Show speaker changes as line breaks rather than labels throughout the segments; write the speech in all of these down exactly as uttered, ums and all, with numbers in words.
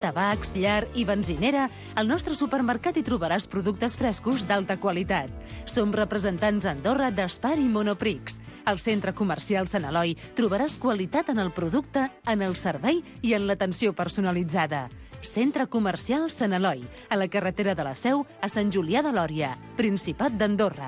tabacs, llar i benzinera, al nostre supermercat hi trobaràs productes frescos d'alta qualitat. Som representants a Andorra d'Espar i Monoprix. Al centre comercial Sant Eloi trobaràs qualitat en el producte, en el servei i en l'atenció personalitzada. Centre comercial Sant Eloi, a la carretera de la Seu, a Sant Julià de Lòria, Principat d'Andorra.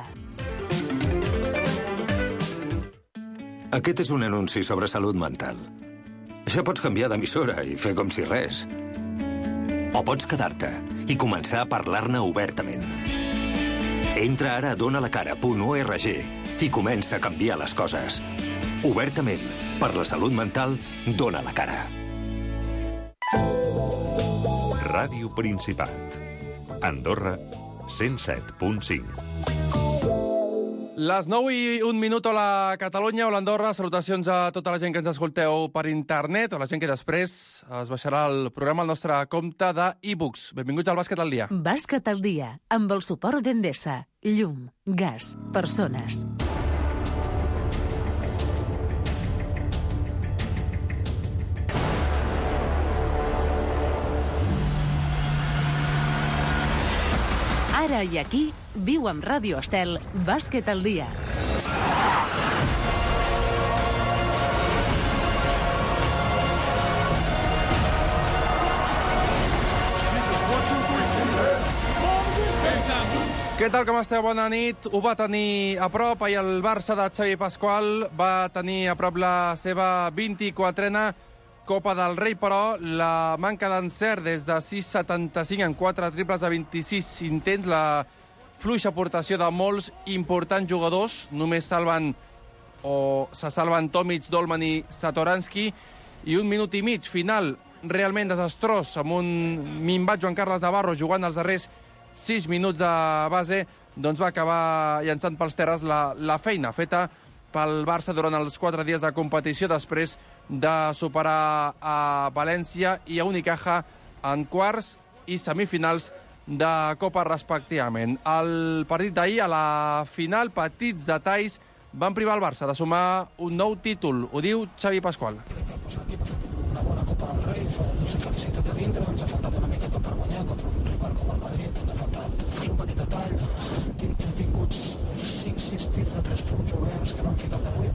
Aquest és un anunci sobre salut mental. Això pots canviar d'emissora i fer com si res. O pots quedar-te i començar a parlar-ne obertament. Entra ara a donalacara punt org i comença a canviar les coses. Obertament, per la salut mental, dona la cara.
Ràdio Principat. Andorra, cent set punt cinc.
Les nou i un minut a la Catalunya o l'Andorra. Salutacions a tota la gent que ens escolteu per internet o la gent que després es baixarà el programa al nostre compte d'e-books. Benvinguts al Bàsquet al dia.
Bàsquet al dia, amb el suport d'Endesa. Llum, gas, persones. Ara i aquí, viu amb Ràdio Estel, Bàsquet al dia.
Què tal, com esteu? Bona nit. Ho va tenir a prop. Ahir el Barça de Xavi Pasqual va tenir a prop la seva vint-i-quatrena Copa del Rei, però la manca d'encert des de sis setanta-cinc en quatre triples a vint-i-sis intents, la fluixa aportació de molts importants jugadors, només salven o se salven Tomic, Dolman i Satoransky, i un minut i mig final realment desastrós, amb un minvat Joan Carles Navarro jugant els darrers sis minuts de base, doncs va acabar llançant pels terres la, la feina feta pel Barça durant els quatre dies de competició després de superar a València i a Unicaja en quarts i semifinals de Copa respectivament. El partit d'ahir, a la final, petits detalls van privar el Barça de sumar un nou títol. Ho diu Xavi Pasqual.
Crec que pues, l'equip ha fet una bona Copa del Rei, ens ha felicitat a dintre, ens ha faltat una miqueta per guanyar contra un rival com el Madrid, ens ha faltat pues, un petit detall. Hem tingut cinc sis tirs de tres punts oberts que no han ficat d'avui.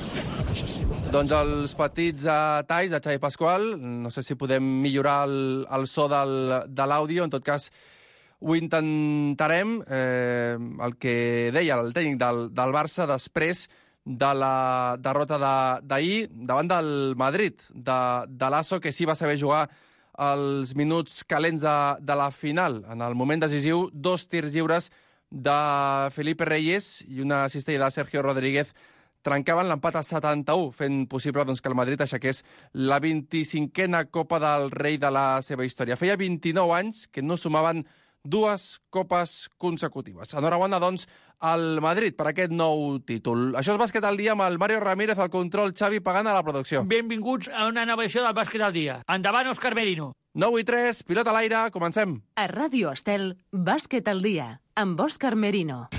Doncs els petits detalls de Xavi Pasqual, no sé si podem millorar el, el so del, de l'àudio, en tot cas ho intentarem, eh, el que deia el tècnic del, del Barça després de la derrota d'ahir davant del Madrid, de, de l'Asso, que sí va saber jugar els minuts calents de, de la final. En el moment decisiu, dos tirs lliures de Felipe Reyes i una cistella de Sergio Rodríguez trencaven l'empat a setanta-u, fent possible doncs, que el Madrid aixequés la vint-i-cinquena Copa del Rei de la seva història. Feia vint-i-nou anys que no sumaven dues copes consecutives. Enhorabona, doncs, al Madrid per aquest nou títol. Això és Bàsquet al dia amb el Mario Ramírez, al control, Xavi Pagant a la producció.
Benvinguts a una nova edició del Bàsquet al dia. Endavant, Òscar Merino.
nou i tres, pilota a l'aire, comencem.
A Ràdio Estel, Bàsquet al dia, amb Òscar Merino.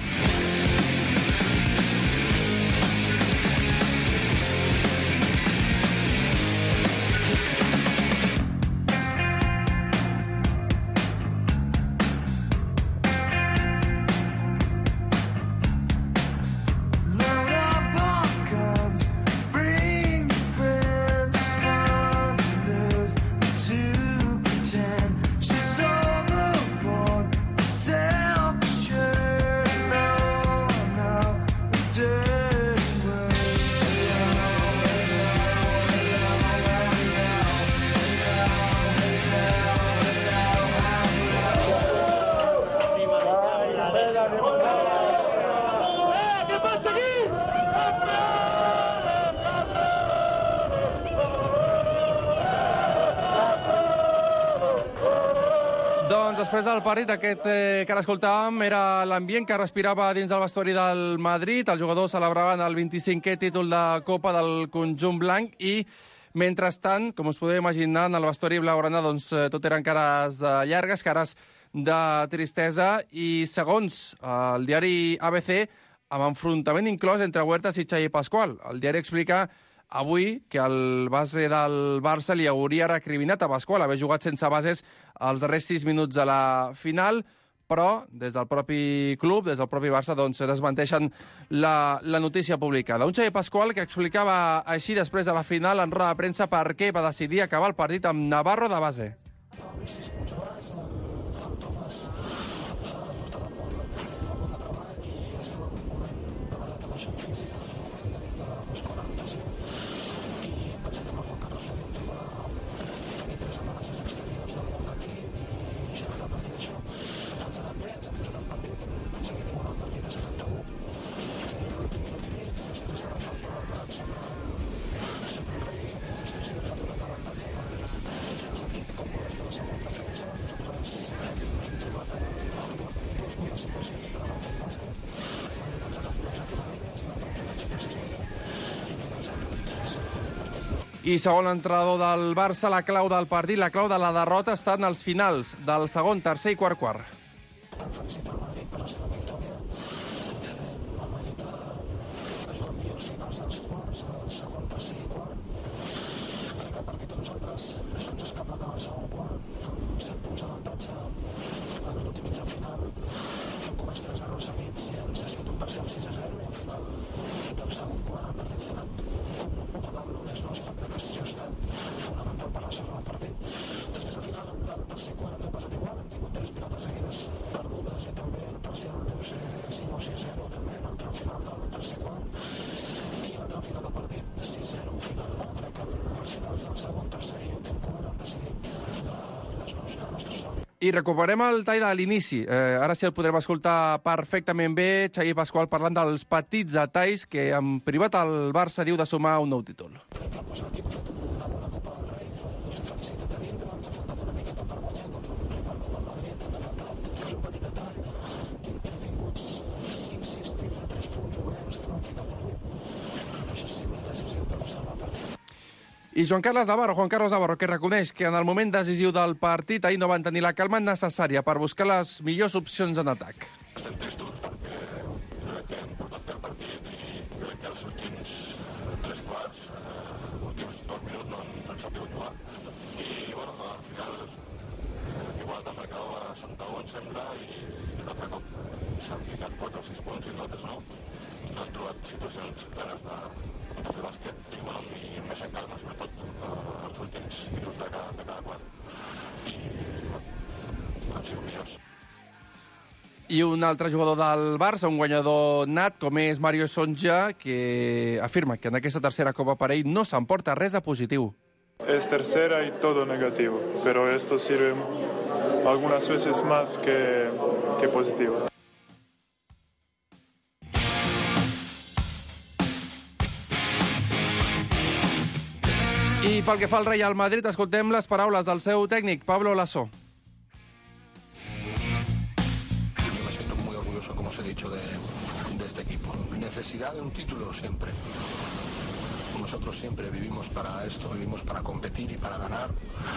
Doncs després del partit aquest eh, que ara escoltàvem era l'ambient que respirava dins del vestuari del Madrid. Els jugadors celebraven el vint-i-cinquè títol de Copa del conjunt blanc i, mentrestant, com us podeu imaginar, en el vestuari blaugrana doncs, eh, tot eren cares eh, llargues, cares de tristesa i, segons eh, el diari A B C, amb enfrontament inclòs entre Huertas i Xavi Pasqual. El diari explica avui que el base del Barça li hauria recriminat a Pasqual haver jugat sense bases els darrers sis minuts de la final, però des del propi club, des del propi Barça, doncs desmenteixen la, la notícia publicada. Un Xavi Pasqual que explicava així després de la final en roda de premsa per què va decidir acabar el partit amb Navarro de base. I segon entrenador del Barça, la clau del partit, la clau de la derrota està en els finals del segon, tercer i quart quart.
Felicito al Madrid per la seva victòria. El Madrid ha jugat millor els finals dels quarts, el segon, tercer i quart. Crec que el partit a nosaltres se'ns ha escapat al segon quart, amb set punts d'avantatge al minut i mig del final. Hem comès tres errors seguits i ens ha sigut un parcial sis a zero i al final del segon quart el partit s'ha anat una taula més nostra, crec que això ha estat fonamental per la sort del partit. Després al final del tercer quart ens ha passat igual, hem tingut tres pilotes seguides perdudes i també el parcial deu ser cinc o sis zero també en el tram final del tercer quart i en el tram final del partit sis zero final. Crec que els finals del segon, tercer i últim quart han decidit la, les nostres, la nostra sort.
I recuperem el tall de l'inici. Eh, ara sí el podrem escoltar perfectament bé. Xavi Pasqual parlant dels petits detalls que en privat el Barça diu de sumar un nou títol.
Crec que pues, l'equip ha fet una bona Copa del Rei, ens ha felicitat a dintre, ens ha faltat una miqueta per guanyar contra un rival com el Madrid, ens ha faltat pues, un petit detall. Hem tingut cinc sis tirs de tres punts oberts que no han ficat avui. Això ha sigut decisiu per la sort del partit.
I Joan Carles Navarro, Juan Carlos Navarro, que reconeix que en el moment decisiu del partit ahir no van tenir la calma necessària per buscar les millors opcions en atac.
Estem tristos perquè crec que hem portat bé el partit i crec que els últims tres quarts, els últims dos minuts no han sabut jugar. I bueno, al final igual que el marcador a Santa On sembla i l'altre cop s'han ficat quatre o sis punts i nosaltres no. No han trobat situacions clares de, de fer bàsquet i, bueno, i més en calma, sobretot eh, els últims minuts de cada, de cada quart. I bueno, han sigut millors.
I un altre jugador del Barça, un guanyador nat, com és Mario Sonja, que afirma que en aquesta tercera Copa per ell no s'emporta res de positiu.
Es tercera y todo negativo, pero esto sirve algunas veces más que, que positivo.
I pel que fa al Real Madrid, escoltem les paraules del seu tècnic, Pablo Lasso.
Me siento muy orgulloso, como os he dicho, de, de este equipo. Necesidad de un título siempre. Nosotros siempre vivimos para esto, vivimos para competir y para ganar.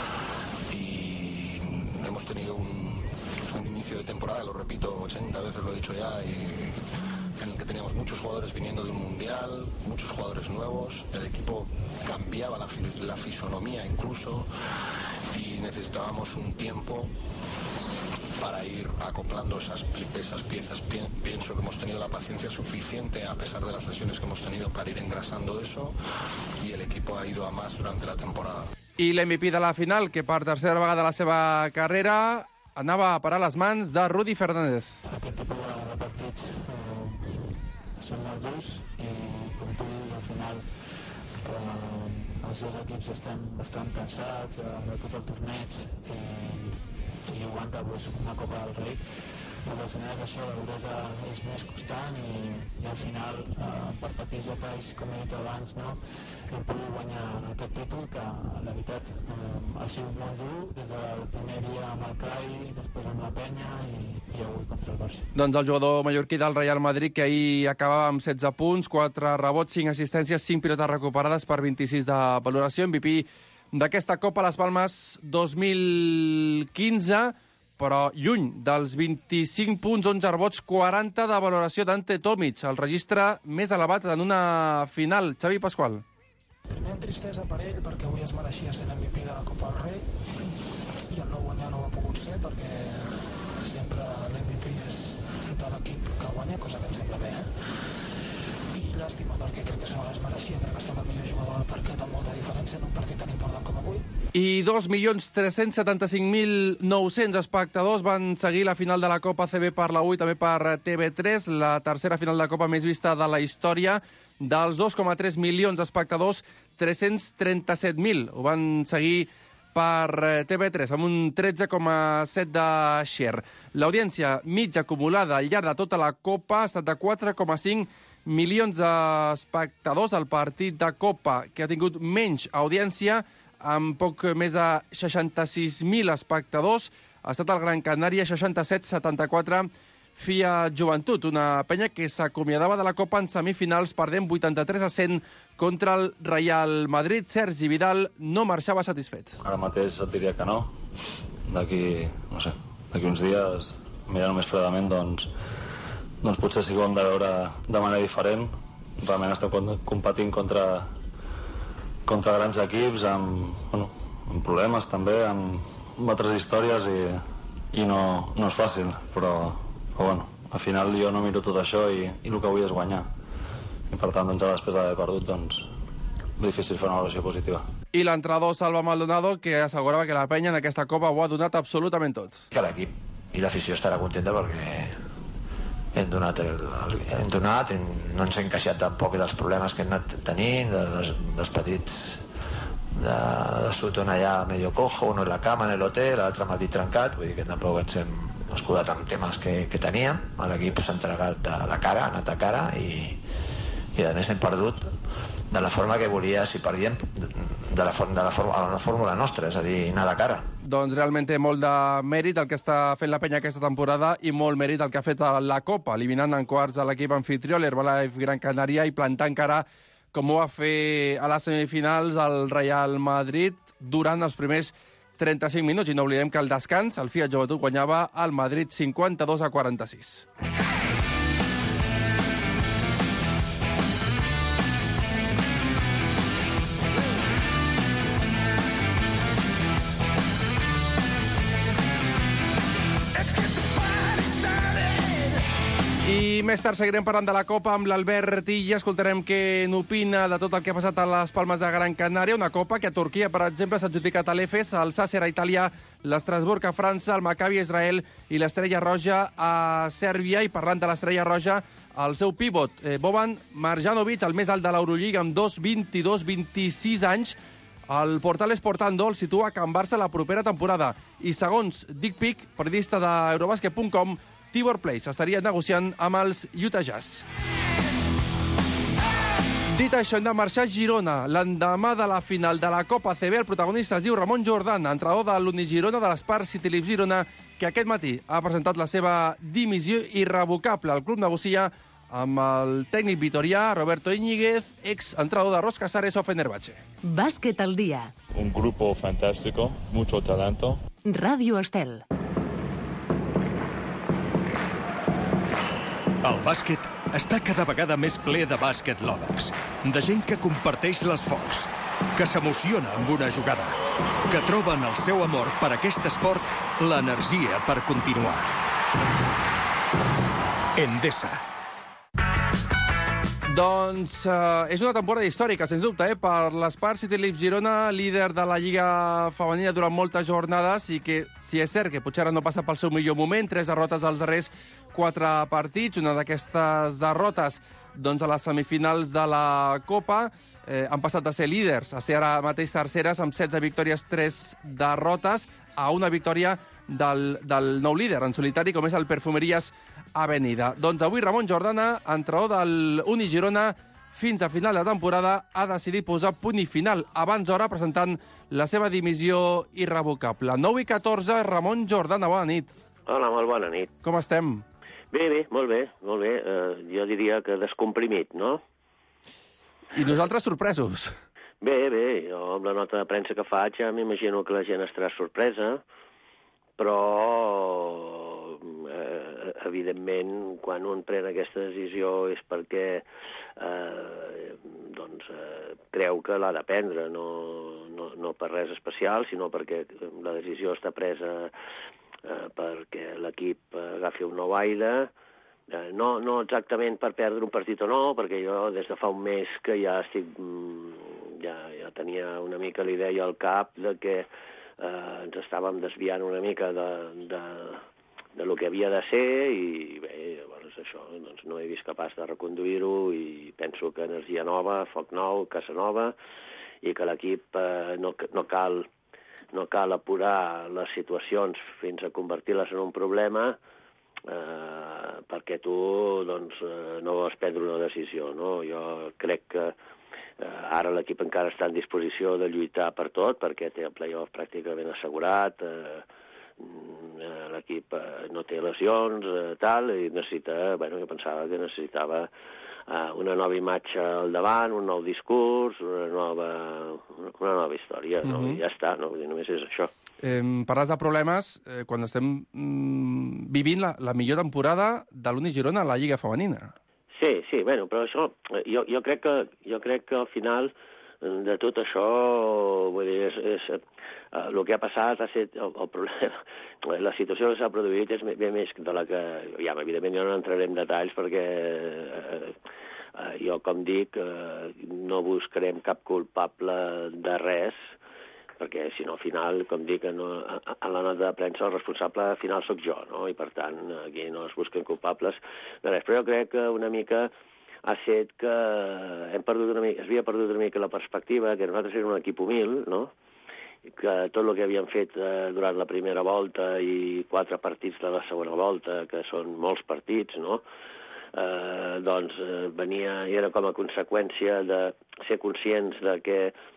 Y hemos tenido un, un inicio de temporada, lo repito, ochenta veces lo he dicho ya, y en el que teníamos muchos jugadores viniendo de un mundial, muchos jugadores nuevos, el equipo cambiaba la, la fisonomía incluso, y necesitábamos un tiempo para ir acoplando esas, esas piezas. Pienso que hemos tenido la paciencia suficiente, a pesar de las lesiones que hemos tenido, para ir engrasando eso, y el equipo ha ido a más durante la temporada.
I l'M V P de la final, que per tercera vegada a la seva carrera anava a parar les mans de Rudi Fernández.
Aquest tipus de partits eh, són molt durs i, com tu dius, al final que els dos equips estem bastant cansats eh, de tot el torneig i, i aguanta pues, una Copa del Rei, però al final és això, la duresa és més constant i, i al final eh, per petits detalls, com he dit abans, no, hem pogut guanyar aquest títol que la veritat eh, ha sigut molt dur des del primer dia amb el C A I, després amb la Penya i, i avui contra el Barça.
Doncs el jugador mallorquí del Real Madrid, que ahir acabava amb setze punts, quatre rebots, cinc assistències, cinc pilotes recuperades per vint-i-sis de valoració, M V P d'aquesta Copa Las Palmas dos mil quinze, però lluny dels vint-i-cinc punts, onze rebots, quaranta de valoració d'Ante Tomic, el registre més elevat en una final. Xavi Pasqual.
tristesa per ell, perquè avui es mereixia ser l'M V P de la Copa del Rei, i el no guanyar no ho ha pogut ser, perquè sempre l'M V P és de l'equip que guanya, cosa que em sembla bé, eh? I llàstima, perquè crec que se es mereixia, crec que ha estat el millor jugador del parquet amb molta diferència en un partit tan important com avui.
I dos milions tres-cents setanta-cinc mil nou-cents espectadors van seguir la final de la Copa A C B per la U i també per T V tres, la tercera final de Copa més vista de la història. Dels dos coma tres milions d'espectadors, tres-cents trenta-set mil ho van seguir per T V tres, amb un tretze coma set de share. L'audiència mitja acumulada al llarg de tota la Copa ha estat de quatre coma cinc milions d'espectadors. El partit de Copa que ha tingut menys audiència, amb poc més de seixanta-sis mil espectadors, ha estat el Gran Canària seixanta-set setanta-quatre Fiat Joventut, una penya que s'acomiadava de la Copa en semifinals perdent vuitanta-tres a cent contra el Real Madrid. Sergi Vidal no marxava satisfet.
Ara mateix et diria que no. D'aquí, no sé, d'aquí uns dies, mirant més fredament, doncs, doncs potser sí que ho hem de veure de manera diferent. Realment estem competint contra, contra grans equips, amb, bueno, amb problemes també, amb, amb altres històries, i, i no, no és fàcil, però... Però bueno, al final jo no miro tot això i, i el que vull és guanyar. I per tant, doncs, després d'haver perdut, doncs, difícil fer una valoració positiva.
I l'entrenador Salva Maldonado, que assegurava que la penya en aquesta Copa ho ha donat absolutament tot.
Que l'equip i l'afició estarà contenta perquè hem donat, el, el, hem donat hem, no ens hem queixat tampoc dels problemes que hem anat tenint, dels, dels petits de, de Sutton allà medio cojo, uno en la cama en l'hotel, l'altre matí trencat, vull dir que tampoc ens hem escudat amb temes que, que teníem. L'equip s'ha entregat de, de cara, ha anat a cara, i, i a més hem perdut de la forma que volia, si perdíem de la, de la, de la fórmula nostra, és a dir, anar de cara.
Doncs realment té molt de mèrit el que està fent la penya aquesta temporada i molt mèrit el que ha fet a la Copa, eliminant en quarts a l'equip anfitrió, l'Herbalife Gran Canària, i plantant cara, com ho va fer a les semifinals, al Real Madrid durant els primers trenta-cinc minuts. I no oblidem que al descans el Fiat Joventut guanyava al Madrid cinquanta-dos a quaranta-sis. I més tard seguirem parlant de la Copa amb l'Albert Illa. Escoltarem què n'opina de tot el que ha passat a les Palmes de Gran Canària. Una Copa que a Turquia, per exemple, s'ha adjudicat a l'Efes, el Sàcer a Itàlia, l'Estrasburg a França, el Maccabi a Israel i l'Estrella Roja a Sèrbia. I parlant de l'Estrella Roja, el seu pivot, eh, Boban Marjanovic, el més alt de l'Eurolliga, amb dos vint-i-dos vint-i-sis anys. El portal Sportando el situa a Can Barça la propera temporada. I segons Dick Pick, periodista d'Eurobàsquet punt com, Tibor Place estaria negociant amb els Utah Jazz. Dit això, hem de marxar a Girona. L'endemà de la final de la Copa A C B, el protagonista es diu Ramon Jordan, entrenador de l'Unigirona de l'Spar City Leaf Girona, que aquest matí ha presentat la seva dimissió irrevocable. El club negocia amb el tècnic vitorià Roberto Íñiguez, ex-entrenador de Ros Casares o Fenerbahce.
Bàsquet al dia.
Un grupo fantástico, mucho talento.
Ràdio Estel.
El bàsquet està cada vegada més ple de bàsquet lovers, de gent que comparteix l'esforç, que s'emociona amb una jugada, que troben el seu amor per aquest esport, l'energia per continuar. Endesa.
Doncs eh, és una temporada històrica, sens dubte, eh, per l'Spar City Leaf Girona, líder de la Lliga Femenina durant moltes jornades, i que, si és cert que potser ara no passa pel seu millor moment, tres derrotes als darrers quatre partits, una d'aquestes derrotes doncs, a les semifinals de la Copa, eh, han passat de ser líders a ser ara mateix terceres amb setze victòries, tres derrotes, a una victòria del, del nou líder en solitari, com és el Perfumeries Avenida. Doncs avui Ramon Jordana, entrenador del Uni Girona, fins a final de temporada ha decidit posar punt i final abans d'hora, presentant la seva dimissió irrevocable. nou i catorze, Ramon Jordana, bona nit.
Hola, molt bona nit.
Com estem?
Bé, bé, molt bé, molt bé. Uh, jo diria que descomprimit, no?
I nosaltres sorpresos.
Bé, bé, jo amb la nota de premsa que faig ja m'imagino que la gent estarà sorpresa, però eh, evidentment, quan un pren aquesta decisió és perquè eh, doncs, eh, creu que l'ha de prendre, no, no, no per res especial, sinó perquè la decisió està presa eh, perquè l'equip agafi un nou aire. Eh, no, no exactament per perdre un partit o no, perquè jo des de fa un mes que ja estic... ja, ja tenia una mica la idea al cap de que eh, ens estàvem desviant una mica de, de, de lo que havia de ser i bé, llavors això doncs, no he vist capaç de reconduir-ho i penso que energia nova, foc nou, casa nova i que l'equip eh, no, no, cal, no cal apurar les situacions fins a convertir-les en un problema eh, perquè tu doncs, no vols prendre una decisió. No? Jo crec que ara l'equip encara està en disposició de lluitar per tot, perquè té el play-off pràcticament assegurat, eh, l'equip eh, no té lesions, eh, tal, i necessita, bueno, jo pensava que necessitava eh, una nova imatge al davant, un nou discurs, una nova, una nova història, no? Mm-hmm. I ja està, no? Només és això.
Eh, parles de problemes eh, quan estem mm, vivint la, la millor temporada de l'Uni Girona a la Lliga Femenina.
Sí, sí, bueno, però això, jo, jo, crec que, jo crec que al final de tot això, vull dir, és, és, uh, el que ha passat ha estat el, el problema. La situació que s'ha produït és ben més de la que... Ja, evidentment, jo no entraré en detalls perquè uh, uh, jo, com dic, uh, no buscarem cap culpable de res, perquè si no, al final, com dic, no, a la nota de premsa el responsable final sóc jo, no? I per tant, aquí no es busquen culpables de res. Però jo crec que una mica ha set que hem perdut una mica, es havia perdut una mica la perspectiva, que nosaltres érem un equip humil, no? Que tot el que havíem fet eh, durant la primera volta i quatre partits de la segona volta, que són molts partits, no? Eh, doncs eh, venia, era com a conseqüència de ser conscients de que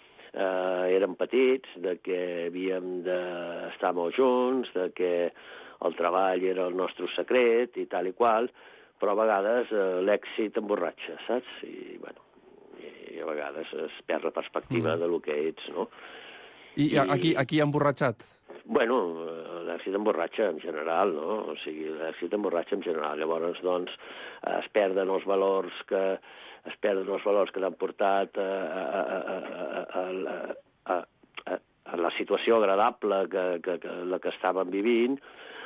Uh, érem petits, de que havíem d'estar molt junts, de que el treball era el nostre secret i tal i qual, però a vegades uh, l'èxit emborratxa, saps? I, bueno, i a vegades es perd la perspectiva mm. de lo que ets, no?
I, I... Aquí, aquí ha emborratxat?
Bueno, l'èxit emborratxa en general, no? O sigui, l'èxit emborratxa en general. Llavors, doncs, es perden els valors que... es perden els valors que t'han portat a, a, a, a, a, a, a la situació agradable que, que, que la que estàvem vivint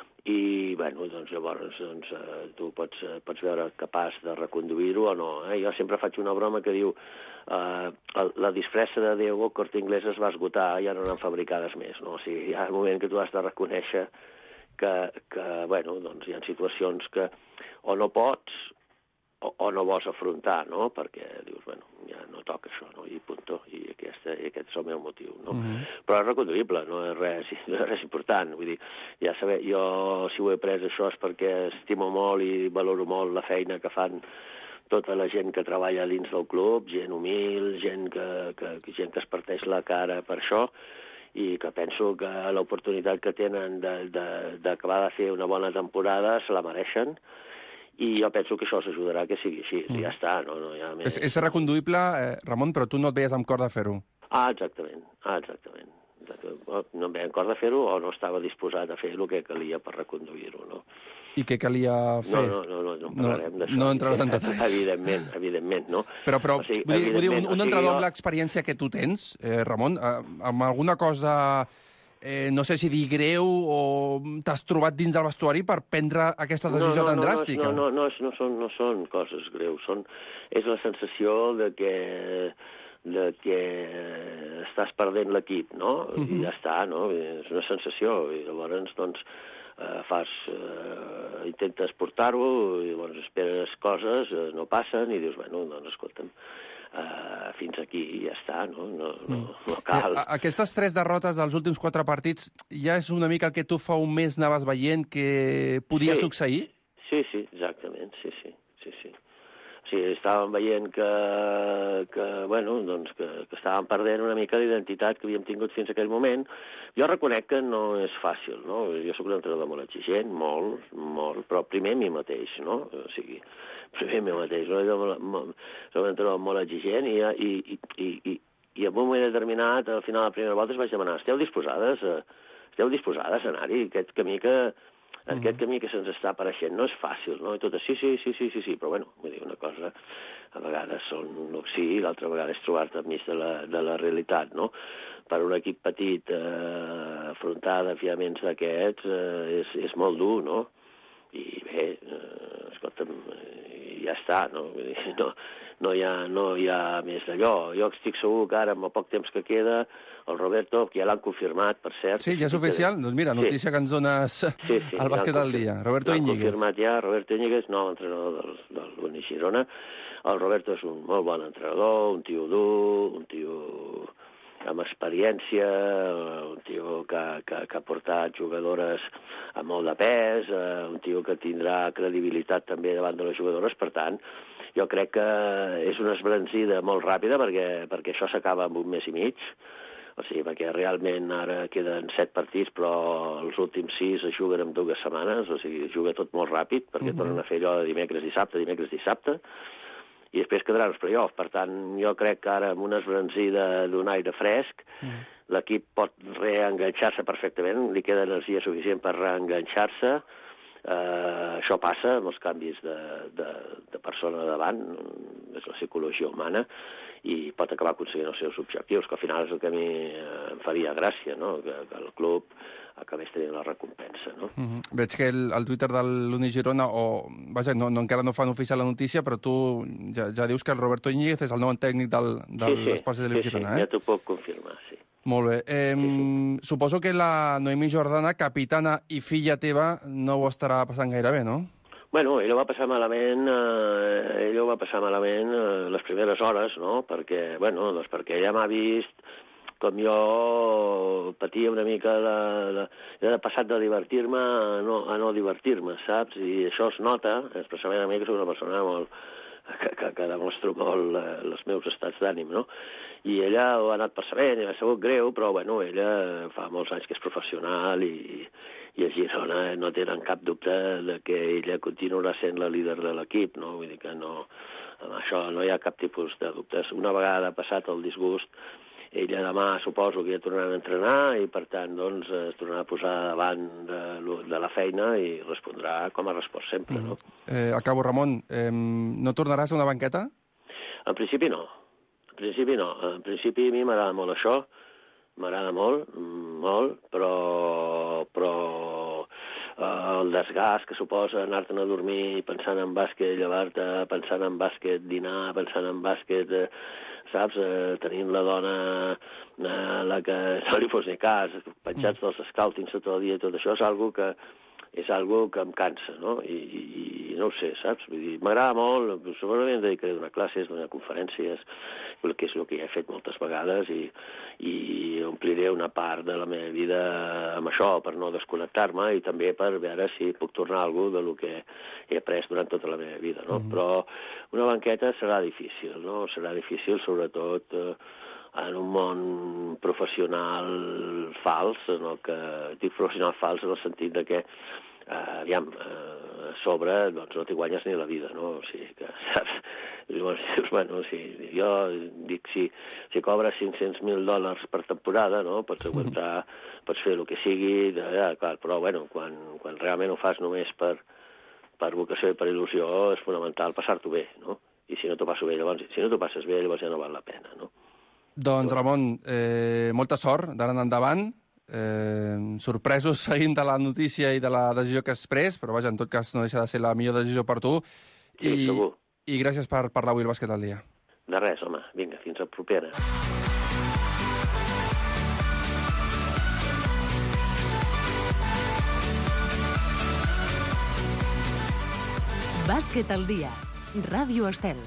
i, bueno, doncs llavors doncs, tu pots, pots veure capaç de reconduir-ho o no. Eh? Jo sempre faig una broma que diu uh, la disfressa de Diego Corte Inglés es va esgotar, ja no n'han fabricades més. No? O sigui, hi ha un moment que tu has de reconèixer que, que bueno, doncs hi ha situacions que o no pots O, o no vols afrontar, no? Perquè dius, bueno, ja no toca això, no? I punto, i aquesta, i aquest és el meu motiu, no? Mm-hmm. Però és reconduïble, no és res, no és res important, vull dir, ja saber, jo si ho he pres això és perquè estimo molt i valoro molt la feina que fan tota la gent que treballa dins del club, gent humil, gent que, que, gent que es parteix la cara per això, i que penso que l'oportunitat que tenen d'acabar de, de, de fer una bona temporada se la mereixen, i jo penso que això s'ajudarà que sigui així, mm. ja està, no, no hi ha més...
És, és reconduïble, eh, Ramon, però tu no et veies amb cor de fer-ho.
Ah, exactament, ah, exactament. No em veia amb cor de fer-ho o no estava disposat a fer el que calia per reconduir-ho, no?
I què calia fer?
No, no, no, no en parlarem no, d'això.
No entraràs en detalls.
Evidentment, evidentment, no?
Però, però
o sigui,
vull dir, vull dir, un, un entrenador
jo...
amb l'experiència que tu tens, eh, Ramon, eh, amb alguna cosa... Eh, no sé si dir greu o t'has trobat dins del vestuari per prendre aquesta decisió
no, no,
tan
no,
dràstica.
No, no, no, no, són, no són coses greus. Són, és la sensació de que, de que estàs perdent l'equip, no? Uh-huh. I ja està, no? És una sensació. I llavors, doncs, eh, fas, eh, intentes portar-ho, i llavors esperes coses, eh, no passen, i dius, bueno, doncs, escolta'm, Uh, fins aquí i ja està, no, no, no, no cal.
Eh, aquestes tres derrotes dels últims quatre partits ja és una mica el que tu fa un mes anaves veient que podia
sí.
succeir?
Sí, sí, exactament, sí, sí, sí, sí. O sigui, estàvem veient que, que bueno, doncs que, que estàvem perdent una mica d'identitat que havíem tingut fins a aquell moment. Jo reconec que no és fàcil, no? Jo soc un entrenador molt exigent, molt, molt, però primer a mi mateix, no? O sigui, primer a mi mateix, no? Jo soc un entrenador molt exigent i, i, i, i, i en un moment determinat, al final de la primera volta, es vaig demanar, esteu disposades a, esteu disposades a anar-hi? Aquest camí que, en mm. aquest camí que se'ns està apareixent. No és fàcil, no? I tot sí, sí, sí, sí, sí, sí, però bueno, vull dir, una cosa a vegades són un sí, i l'altra vegada és trobar-te enmig de la, de la realitat, no? Per un equip petit eh, afrontar desafiaments d'aquests eh, és, és molt dur, no? I bé, eh, escolta'm, ja està, no? Vull dir, no, no, hi ha, no hi ha més d'allò. Jo estic segur que ara, amb el poc temps que queda, el Roberto, que ja l'han confirmat, per cert...
Sí, ja és oficial? Que... Doncs mira, notícia sí. que ens dones sí, sí, al bàsquet del dia. Roberto Íñiguez.
L'han confirmat ja, Roberto Íñiguez, nou entrenador del, del Uni Girona. El Roberto és un molt bon entrenador, un tio dur, un tio amb experiència, un tio que, que, que ha portat jugadores amb molt de pes, un tio que tindrà credibilitat també davant de les jugadores, per tant, jo crec que és una esbrancida molt ràpida perquè, perquè això s'acaba en un mes i mig, o sigui, perquè realment ara queden set partits, però els últims sis es juguen en dues setmanes, o sigui, es juga tot molt ràpid, perquè mm-hmm. tornen a fer allò de dimecres, dissabte, dimecres, dissabte, i després quedaran els play-offs. Per tant, jo crec que ara, amb una esbrancida d'un aire fresc, mm. l'equip pot reenganxar-se perfectament, li queda energia suficient per reenganxar-se. Uh, això passa amb els canvis de, de, de persona davant, és la psicologia humana, i pot acabar aconseguint els seus objectius, que al final és el que a mi em faria gràcia, no? que, que el club acabés tenint la recompensa. No?
Mm-hmm. Veig que el, el Twitter de l'Uni Girona, o, vaja, no, no, encara no fan oficial la notícia, però tu ja, ja dius que el Roberto Íñiguez és el nou tècnic del, de
sí, sí,
l'Esports de l'Uni
sí,
Girona.
Sí,
eh?
ja t'ho puc confirmar, sí.
Molt bé. Eh, sí, sí. Suposo que la Noemí Jordana, capitana i filla teva, no ho estarà passant gaire bé, no?
Bueno, ell ho va passar malament, eh, ell ho va passar malament eh, les primeres hores, no? Perquè, bueno, doncs perquè ella m'ha vist com jo patia una mica de, de, de passat de divertir-me a no, a no divertir-me, saps? I això es nota, especialment a mi, que soc una persona molt, que, que, que demostro molt eh, els meus estats d'ànim, no? I ella ho ha anat percebent, i m'ha sigut greu, però, bueno, ella fa molts anys que és professional i, i a Girona no tenen cap dubte de que ella continuarà sent la líder de l'equip, no? Vull dir que no, amb això no hi ha cap tipus de dubtes. Una vegada passat el disgust, ella demà suposo que ja tornarà a entrenar i, per tant, doncs, es tornarà a posar davant de, de la feina i respondrà com ha respost sempre, no?
Eh, acabo, Ramon. Eh, no tornaràs a una banqueta?
En principi no. En principi no. En principi a mi m'agrada molt això. M'agrada molt, molt, però, però eh, el desgast que suposa anar-te'n a dormir pensant en bàsquet, llevar-te pensant en bàsquet, dinar pensant en bàsquet... Eh, saps, eh, tenint la dona eh, la que no li fos ni cas, penjats dels scoutings tot el dia i tot això, és algo que és algo que em cansa, no? I, i, i no ho sé, saps? Vull dir, m'agrada molt, segurament em dedicaré a donar classes, donar conferències, que és el que ja he fet moltes vegades, i, i ompliré una part de la meva vida amb això, per no desconnectar-me, i també per veure si puc tornar a alguna del que he après durant tota la meva vida, no? Mm-hmm. Però una banqueta serà difícil, no? Serà difícil, sobretot, eh, en un món professional fals, en el que dic professional fals en el sentit de que, eh, aviam, eh, a sobre doncs no t'hi guanyes ni la vida, no? O sigui que, saps? Llavors, bueno, si jo dic, si, si cobres cinc-cents mil dòlars per temporada, no? Pots aguantar, pots fer el que sigui, ja, clar, però, bueno, quan, quan realment ho fas només per, per vocació i per il·lusió, és fonamental passar-t'ho bé, no? I si no t'ho passo bé, llavors, si no t'ho passes bé, llavors ja no val la pena, no?
Doncs, Ramon, eh, molta sort d'ara en endavant. Eh, sorpresos seguint de la notícia i de la decisió que has pres, però vaja, en tot cas no deixa de ser la millor decisió per tu.
Sí,
I,
segur.
I gràcies per parlar avui al Bàsquet al Dia.
De res, home. Vinga, fins a propera.
Bàsquet al Dia. Ràdio Estel.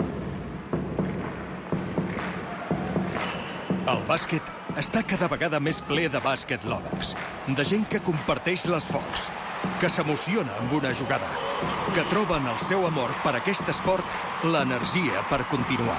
El bàsquet està cada vegada més ple de bàsquet lovers, de gent que comparteix l'esforç, que s'emociona amb una jugada, que troben el seu amor per aquest esport l'energia per continuar.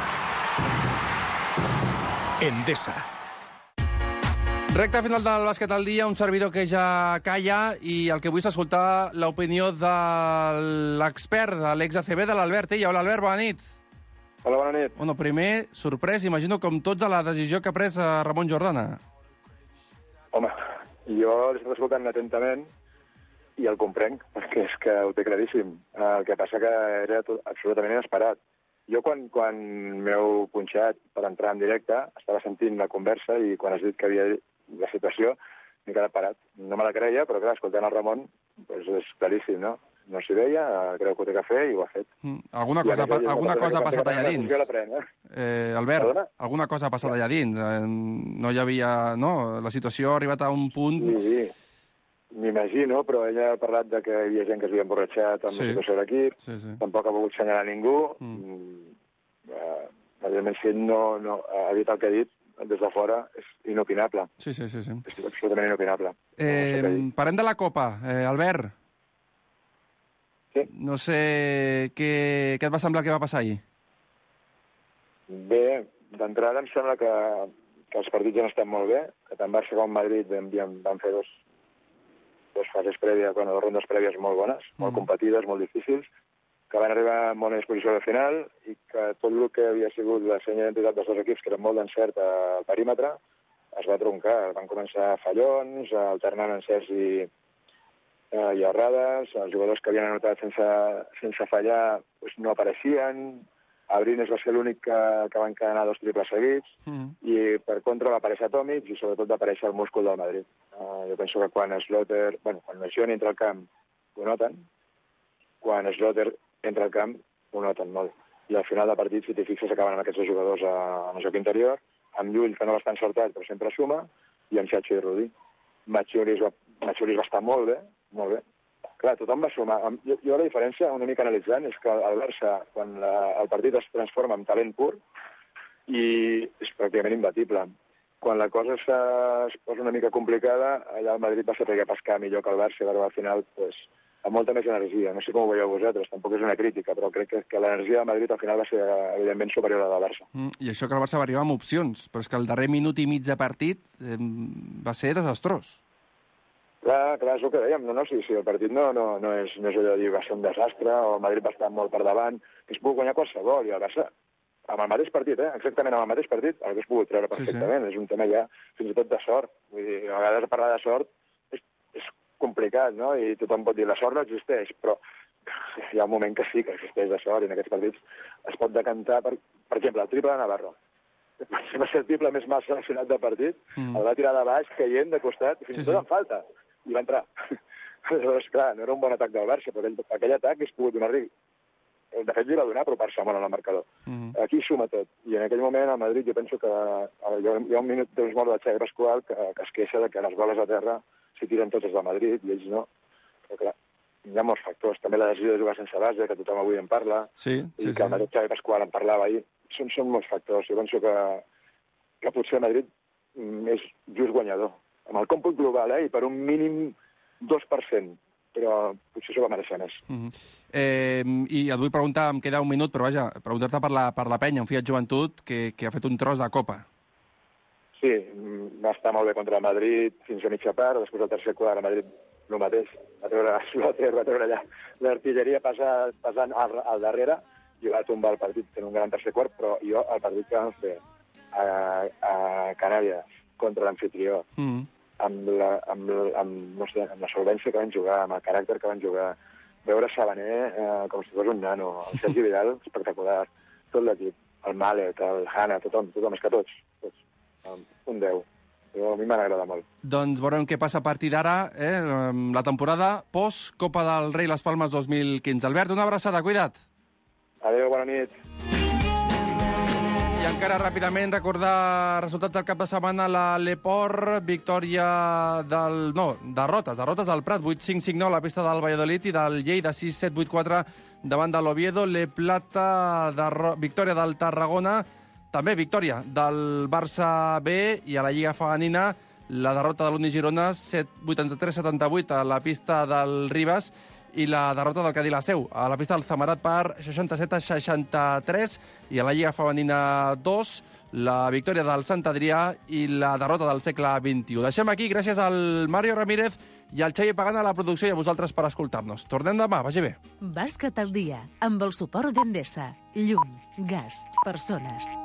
Endesa.
Recte final del Bàsquet al Dia, un servidor que ja calla i el que vull és escoltar l'opinió de l'expert, de l'ex-A C B, de l'Albert Illa. Hola, Albert, bona nit.
Hola, bona nit.
Bueno, primer, sorprès, imagino, com tots, de la decisió que ha pres Ramon Jordana.
Home, jo l'estic escoltant atentament i el comprenc, perquè és que ho té claríssim. El que passa que era tot, absolutament inesperat. Jo, quan, quan m'heu punxat per entrar en directe, estava sentint la conversa i quan has dit que havia la situació, m'he quedat parat. No me la creia, però clar, escoltant el Ramon, doncs és claríssim, no? No s'hi veia, creu que ho té que fer i ho ha fet.
Mm. Alguna cosa, pa, alguna cosa ha passat allà dins? Eh, Albert, Perdona? alguna cosa ha passat allà dins? Eh, no hi havia... No? La situació ha arribat a un punt...
Sí, sí. M'imagino, però ella ha parlat de que hi havia gent que s'havia emborratxat amb sí. la situació de l'equip, sí, sí. Tampoc ha volgut assenyalar ningú. Mm. Eh, evidentment, si ell no, no ha dit el que ha dit, des de fora és inopinable.
Sí, sí, sí. sí.
És absolutament inopinable.
Eh, no sé parlem de la Copa, eh, Albert.
Sí.
No sé què, què et va semblar que va passar ahir.
Bé, d'entrada em sembla que, que els partits han estat molt bé, que tant Barça com Madrid van, van fer dos, dos fases prèvies, bueno, dos rondes prèvies molt bones, mm. molt competides, molt difícils, que van arribar amb bona disposició a la final i que tot el que havia sigut la senya d'identitat dels dos equips, que era molt d'encert al perímetre, es va troncar. Van començar fallons, alternant encerts i i errades, els jugadors que havien anotat sense, sense fallar doncs no apareixien, Abrines va ser l'únic que, que va encadenar dos triples seguits, mm. i per contra va aparèixer Tomic i sobretot va aparèixer el múscul del Madrid. Uh, jo penso que quan Slaughter, bueno, quan Legioni entra al camp ho noten, quan Slaughter entra al camp ho noten molt. I al final del partit, si t'hi fixes, acaben amb aquests dos jugadors a, en el joc interior, amb Llull, que no va estar encertat, però sempre suma, i amb Chacho i Rudi. Machulis va, Machulis va estar molt bé, molt bé. Clar, tothom va sumar. Jo, jo la diferència, una mica analitzant, és que el Barça, quan la, el partit es transforma en talent pur, i és pràcticament imbatible. Quan la cosa es, es posa una mica complicada, allà el Madrid va saber pescar millor que el Barça, i va arribar al final pues, amb molta més energia. No sé com ho veieu vosaltres, tampoc és una crítica, però crec que, que l'energia del Madrid al final va ser, evidentment, superior a la del Barça.
Mm, I això que el Barça va arribar amb opcions, però és que el darrer minut i mig de partit eh, va ser desastrós.
Clar, clar, és el que dèiem. No, no, sí, sí, el partit no, no, no, és, no és allò de dir va ser un desastre, o el Madrid va estar molt per davant, que es pugui guanyar qualsevol, i el Barça, amb el mateix partit, eh? exactament amb el mateix partit, el que es pugui treure perfectament. Sí, sí. És un tema ja, fins i tot, de sort. Vull dir, a vegades parlar de sort és, és complicat, no? I tothom pot dir la sort no existeix, però hi ha un moment que sí que existeix de sort, i en aquests partits es pot decantar, per, per exemple, el triple de Navarro. Va ser el triple més mal seleccionat del partit, mm. el va tirar de baix, caient de costat, fins i sí, tot sí. en falta, i va entrar. Llavors, clar, no era un bon atac del Barça, però aquell, aquell atac és pogut donar-li... De fet, li va donar apropar-se molt al marcador. Mm. Aquí suma tot. I en aquell moment, al Madrid, jo penso que hi ha, hi ha un minut temps mort de Xavi Pascual que, que es queixa de que les boles a terra s'hi tiren tots els del Madrid, i ells no. Però, clar, hi ha molts factors. També la decisió de jugar sense base, que tothom avui en parla,
sí, sí,
i que el Madrid Xavi Pascual en parlava ahir. Són, són molts factors. Jo penso que, que potser el Madrid és just guanyador. Amb el còmput global, eh? I per un mínim dos per cent. Però potser s'ho va mereixer més. Mm-hmm.
eh, I et vull preguntar, em queda un minut, però vaja, preguntar-te per la, per la penya, un Fiat Joventut, que, que ha fet un tros de copa.
Sí, va estar molt bé contra el Madrid fins a mitja part, després del tercer quart, el Madrid el mateix, va treure Slaughter, va treure allà l'artilleria passant, passant al, al darrere, i va tombar el partit en un gran tercer quart, però jo el partit que vam fer a, a Canàries contra l'anfitrió, mm-hmm. amb, la, amb, amb, no sé, amb la solvència que van jugar, amb el caràcter que van jugar, veure Sabaner eh, com si fos un nano, el Sergi Vidal, espectacular, tot l'equip, el Malek, el Hanna, tothom, tothom, és que tots, tots, un deu. Jo, a mi m'ha agradat molt.
Doncs veurem què passa a partir d'ara, eh, la temporada post-Copa del Rei Les Palmes dos mil quinze. Albert, una abraçada, cuida't.
Adéu, bona nit.
I encara ràpidament recordar resultats del cap de setmana, la Leport, victòria del... No, derrotes, derrotes del Prat, vuit cinc cinc nou a la pista del Valladolid, i del Lleida sis set vuit quatre davant de l'Oviedo. Le Plata, derro... victòria del Tarragona, també victòria del Barça B, i a la Lliga Femenina la derrota de l'Uni Girona set vuitanta-tres setanta vuit a la pista del Ribas, i la derrota del Cadí la Seu a la pista del Zamarat per seixanta-set a seixanta-tres, i a la Lliga Femenina dos la victòria del Sant Adrià i la derrota del segle vint-i-u. Deixem aquí, gràcies al Mario Ramírez i al Xavi Pagana a la producció, i a vosaltres per escoltar-nos. Tornem demà, vagi bé.
Bàsquet al dia, amb el suport d'Endesa. Llum, gas, persones.